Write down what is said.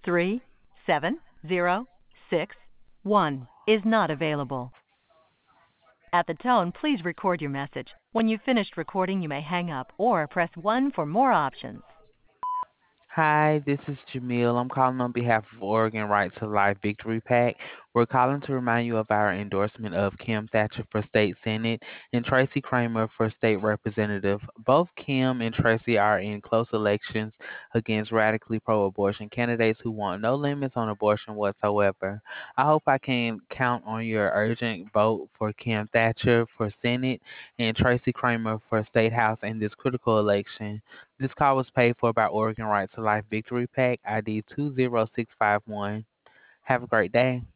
37061 is not available. At the tone, please record your message. When you've finished recording, you may hang up or press 1 for more options. Hi, this is Jamil. I'm calling on behalf of Oregon Right to Life Victory PAC. We're calling to remind you of our endorsement of Kim Thatcher for State Senate and Tracy Kramer for State Representative. Both Kim and Tracy are in close elections against radically pro abortion candidates who want no limits on abortion whatsoever. I hope I can count on your urgent vote for Kim Thatcher for Senate and Tracy Kramer for State House in this critical election. This call was paid for by Oregon Right to Life Victory PAC, ID 20651. Have a great day.